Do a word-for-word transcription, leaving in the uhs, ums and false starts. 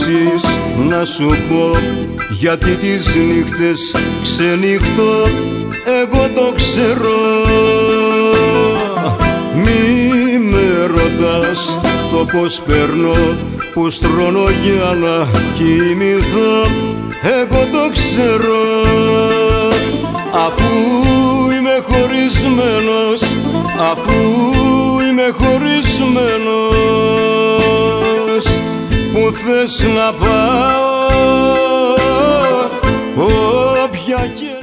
ρωτήσεις να σου πω, γιατί τις νύχτες ξενυχτώ, εγώ το ξέρω. Μη με ρωτάς το πως παίρνω, πως τρώνω για να κοιμηθώ, εγώ το ξέρω. Αφού είμαι χωρισμένος, αφού είμαι χωρισμένος, που θες να πάω, όποια και